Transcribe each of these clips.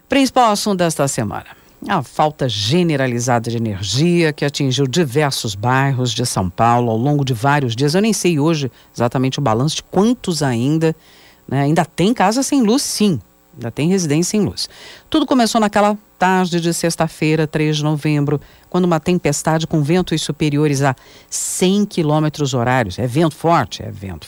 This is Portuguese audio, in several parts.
Principal assunto desta semana: a falta generalizada de energia que atingiu diversos bairros de São Paulo ao longo de vários dias. Eu nem sei hoje exatamente o balanço de quantos ainda, né? Ainda tem casa sem luz, sim. Ainda tem residência sem luz. Tudo começou naquela tarde de sexta-feira, 3 de novembro, quando uma tempestade com ventos superiores a 100 quilômetros horários, é vento forte,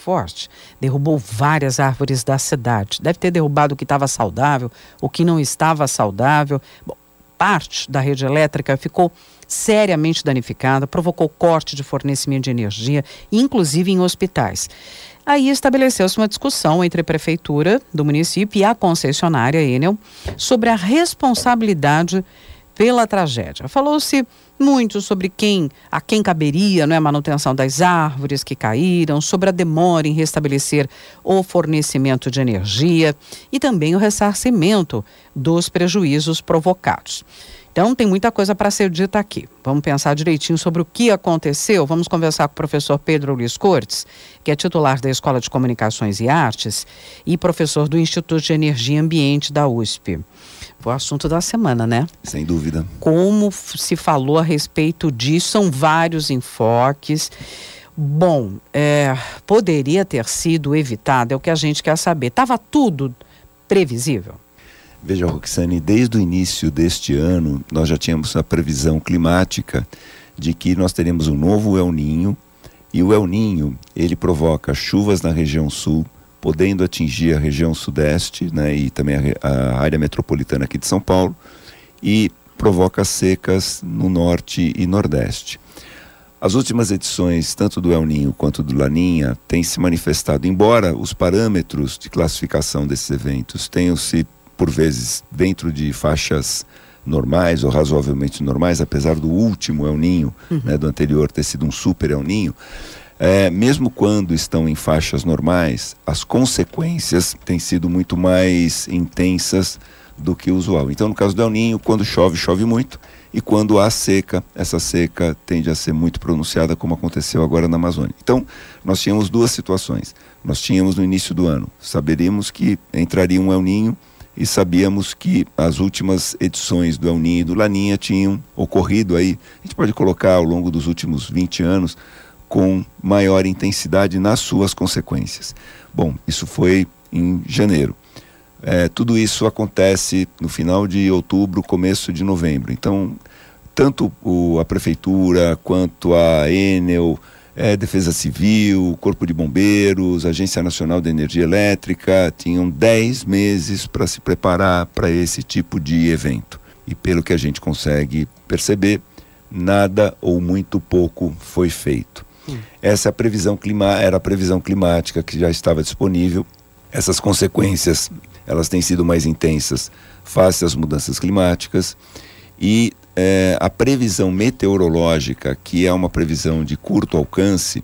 derrubou várias árvores da cidade. Deve ter derrubado o que estava saudável, o que não estava saudável. Bom, parte da rede elétrica ficou seriamente danificada, provocou corte de fornecimento de energia, inclusive em hospitais. Aí estabeleceu-se uma discussão entre a prefeitura do município e a concessionária Enel sobre a responsabilidade pela tragédia. Falou-se muito sobre a quem caberia, a manutenção das árvores que caíram, sobre a demora em restabelecer o fornecimento de energia e também o ressarcimento dos prejuízos provocados. Então, tem muita coisa para ser dita aqui. Vamos pensar direitinho sobre o que aconteceu. Vamos conversar com o professor Pedro Luiz Cortes, que é titular da Escola de Comunicações e Artes e professor do Instituto de Energia e Ambiente da USP. Foi o assunto da semana, né? Sem dúvida. Como se falou a respeito disso, são vários enfoques. Bom, poderia ter sido evitado, é o que a gente quer saber. Estava tudo previsível? Veja, Roxane, desde o início deste ano, nós já tínhamos a previsão climática de que nós teremos um novo El Niño, e o El Niño, ele provoca chuvas na região sul, podendo atingir a região sudeste, né, e também a área metropolitana aqui de São Paulo, e provoca secas no norte e nordeste. As últimas edições, tanto do El Niño quanto do Laninha, têm se manifestado, embora os parâmetros de classificação desses eventos tenham se por vezes dentro de faixas normais ou razoavelmente normais, apesar do último El Niño, né, do anterior ter sido um super El Niño, mesmo quando estão em faixas normais, as consequências têm sido muito mais intensas do que o usual. Então, no caso do El Niño, quando chove, chove muito, e quando há seca, essa seca tende a ser muito pronunciada, como aconteceu agora na Amazônia. Então, nós tínhamos duas situações. Nós tínhamos no início do ano, saberíamos que entraria um El Niño, e sabíamos que as últimas edições do El Niño e do Laninha tinham ocorrido aí, a gente pode colocar ao longo dos últimos 20 anos, com maior intensidade nas suas consequências. Bom, isso foi em janeiro. Tudo isso acontece no final de outubro, começo de novembro. Então, tanto a prefeitura quanto a Enel, Defesa Civil, Corpo de Bombeiros, Agência Nacional de Energia Elétrica, tinham 10 meses para se preparar para esse tipo de evento. E pelo que a gente consegue perceber, nada ou muito pouco foi feito. Essa era a previsão climática que já estava disponível. Essas consequências, elas têm sido mais intensas face às mudanças climáticas e a previsão meteorológica, que é uma previsão de curto alcance,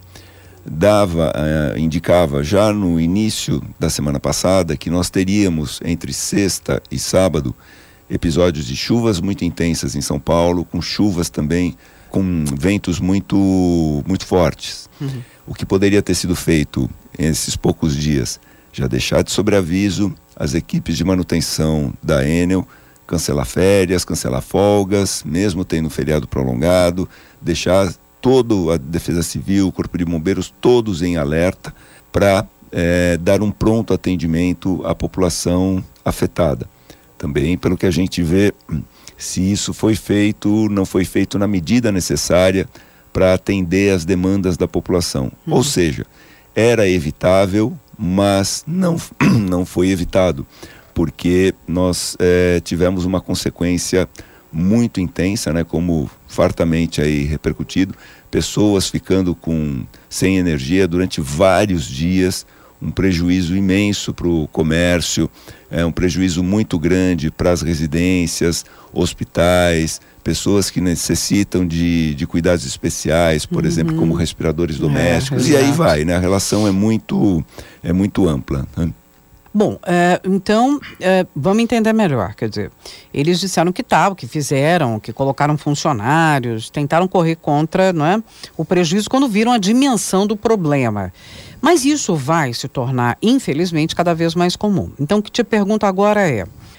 indicava já no início da semana passada que nós teríamos entre sexta e sábado episódios de chuvas muito intensas em São Paulo, com chuvas também com ventos muito, muito fortes. O que poderia ter sido feito nesses poucos dias? Já deixar de sobreaviso as equipes de manutenção da Enel, cancelar férias, cancelar folgas, mesmo tendo feriado prolongado, deixar toda a Defesa Civil, o Corpo de Bombeiros, todos em alerta para dar um pronto atendimento à população afetada. Também, pelo que a gente vê, se isso foi feito, não foi feito na medida necessária para atender as demandas da população. Ou seja, era evitável, mas não foi evitado, porque nós tivemos uma consequência muito intensa, né, como fartamente aí repercutido, pessoas ficando sem energia durante vários dias, um prejuízo imenso para o comércio, um prejuízo muito grande para as residências, hospitais, pessoas que necessitam de cuidados especiais, por exemplo, como respiradores domésticos, e aí vai, né? A relação é muito ampla, né? Bom, então, vamos entender melhor, quer dizer, eles disseram que que fizeram, que colocaram funcionários, tentaram correr contra, não é, o prejuízo quando viram a dimensão do problema. Mas isso vai se tornar, infelizmente, cada vez mais comum. Então, o que te pergunto agora é,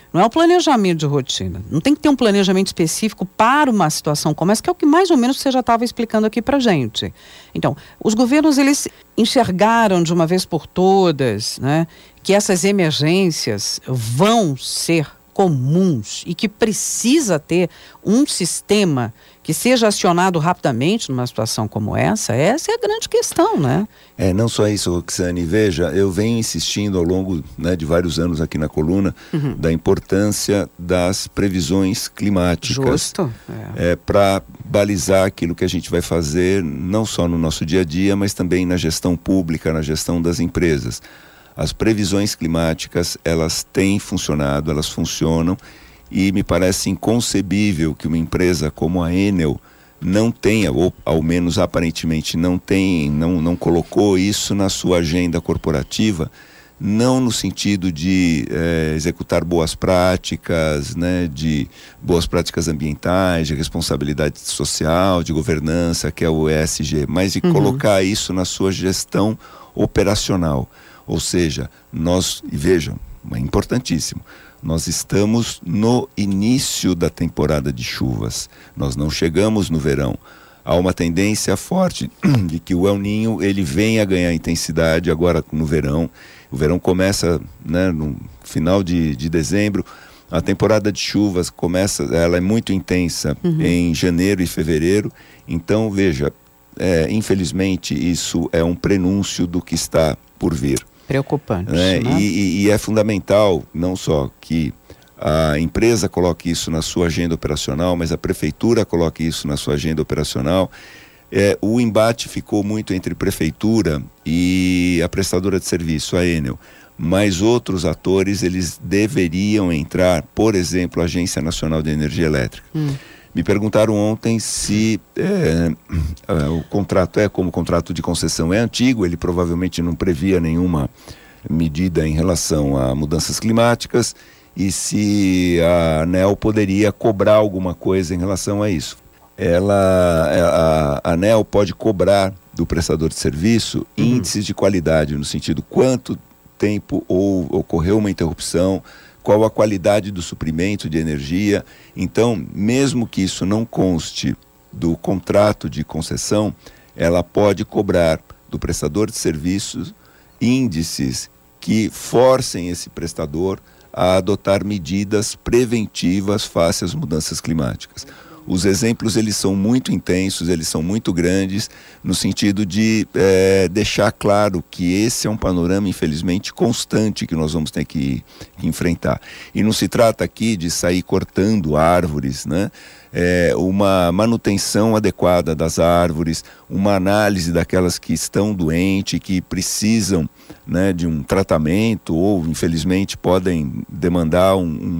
Não é o planejamento de rotina. Não tem que ter um planejamento específico para uma situação como essa, que é o que mais ou menos você já estava explicando aqui para gente. Então, os governos, eles enxergaram de uma vez por todas, né, que essas emergências vão ser comuns e que precisa ter um sistema que seja acionado rapidamente numa situação como essa é a grande questão, né? Não só isso, Roxane. Veja, eu venho insistindo ao longo, né, de vários anos aqui na coluna, da importância das previsões climáticas. Justo. Para balizar aquilo que a gente vai fazer, não só no nosso dia a dia, mas também na gestão pública, na gestão das empresas. As previsões climáticas, elas têm funcionado, elas funcionam, e me parece inconcebível que uma empresa como a Enel não tenha, ou ao menos aparentemente não colocou isso na sua agenda corporativa, não no sentido de executar boas práticas, né, de boas práticas ambientais, de responsabilidade social, de governança, que é o ESG, mas de colocar isso na sua gestão operacional. Ou seja, vejam, é importantíssimo, nós estamos no início da temporada de chuvas, nós não chegamos no verão. Há uma tendência forte de que o El Niño ele venha a ganhar intensidade agora no verão. O verão começa, né, no final de dezembro. A temporada de chuvas começa, ela é muito intensa em janeiro e fevereiro. Então, veja, infelizmente isso é um prenúncio do que está por vir. Preocupante, né? Né? E é fundamental, não só que a empresa coloque isso na sua agenda operacional, mas a prefeitura coloque isso na sua agenda operacional. O embate ficou muito entre prefeitura e a prestadora de serviço, a Enel. Mas outros atores, eles deveriam entrar, por exemplo, a Agência Nacional de Energia Elétrica. Me perguntaram ontem se o contrato como contrato de concessão é antigo, ele provavelmente não previa nenhuma medida em relação a mudanças climáticas, e se a ANEEL poderia cobrar alguma coisa em relação a isso. A ANEEL pode cobrar do prestador de serviço índices de qualidade, no sentido quanto tempo ocorreu uma interrupção, qual a qualidade do suprimento de energia. Então, mesmo que isso não conste do contrato de concessão, ela pode cobrar do prestador de serviços índices que forcem esse prestador a adotar medidas preventivas face às mudanças climáticas. Os exemplos, eles são muito intensos, eles são muito grandes, no sentido de deixar claro que esse é um panorama, infelizmente, constante que nós vamos ter que enfrentar. E não se trata aqui de sair cortando árvores, né? Uma manutenção adequada das árvores, uma análise daquelas que estão doentes, que precisam, né, de um tratamento ou, infelizmente, podem demandar um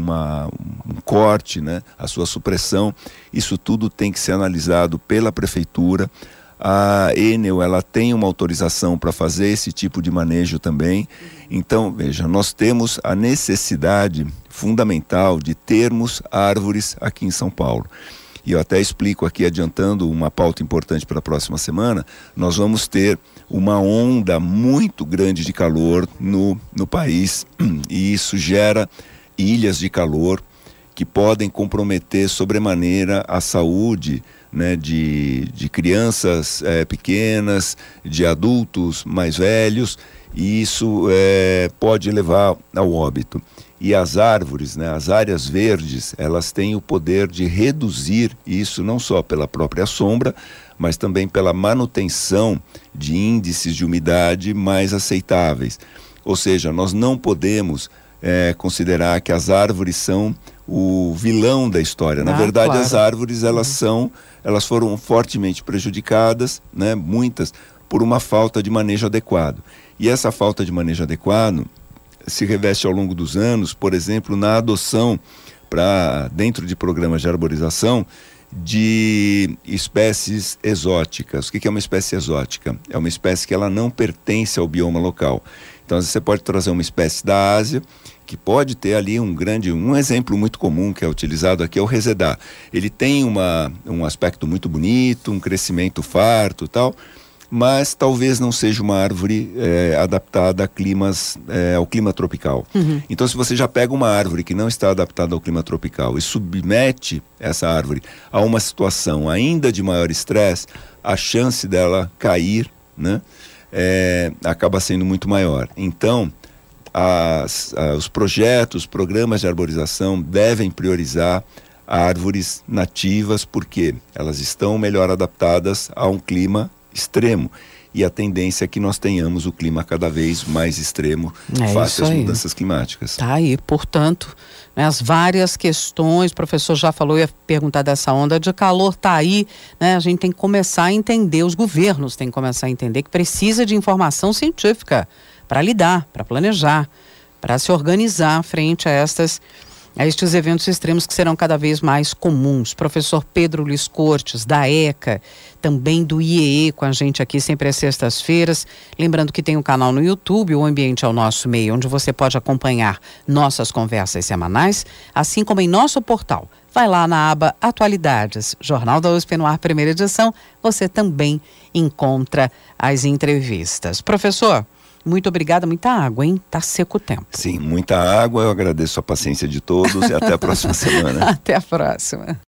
corte, né, a sua supressão. Isso tudo tem que ser analisado pela prefeitura. A Enel, ela tem uma autorização para fazer esse tipo de manejo também. Então, veja, nós temos a necessidade fundamental de termos árvores aqui em São Paulo. E eu até explico aqui, adiantando uma pauta importante para a próxima semana, nós vamos ter uma onda muito grande de calor no país, e isso gera ilhas de calor que podem comprometer sobremaneira a saúde, né, de crianças pequenas, de adultos mais velhos, e isso pode levar ao óbito. E as árvores, né, as áreas verdes, elas têm o poder de reduzir isso, não só pela própria sombra, mas também pela manutenção de índices de umidade mais aceitáveis. Ou seja, nós não podemos considerar que as árvores são o vilão da história. Na verdade, claro, as árvores, elas foram fortemente prejudicadas, né, muitas, por uma falta de manejo adequado. E essa falta de manejo adequado se reveste ao longo dos anos, por exemplo, na adoção, dentro de programas de arborização, de espécies exóticas. O que é uma espécie exótica? É uma espécie que ela não pertence ao bioma local. Então, você pode trazer uma espécie da Ásia, que pode ter ali um exemplo muito comum que é utilizado aqui é o resedá. Ele tem um aspecto muito bonito, um crescimento farto e tal, mas talvez não seja uma árvore adaptada a ao clima tropical. Então, se você já pega uma árvore que não está adaptada ao clima tropical e submete essa árvore a uma situação ainda de maior estresse, a chance dela cair, né, acaba sendo muito maior. Então, os programas de arborização devem priorizar árvores nativas, porque elas estão melhor adaptadas a um clima extremo. E a tendência é que nós tenhamos o clima cada vez mais extremo face às mudanças climáticas. Tá aí, portanto, né, as várias questões, o professor já falou, ia perguntar dessa onda de calor, tá aí, né, a gente tem que começar a entender, os governos têm que começar a entender que precisa de informação científica para lidar, para planejar, para se organizar frente a estes eventos extremos que serão cada vez mais comuns. Professor Pedro Luiz Cortes, da ECA, também do IEE, com a gente aqui sempre às sextas-feiras. Lembrando que tem um canal no YouTube, O Ambiente é o Nosso Meio, onde você pode acompanhar nossas conversas semanais, assim como em nosso portal. Vai lá na aba Atualidades, Jornal da USP no Ar, primeira edição, você também encontra as entrevistas. Professor, muito obrigada, muita água, hein? Tá seco o tempo. Sim, muita água, eu agradeço a paciência de todos e até a próxima semana. Até a próxima.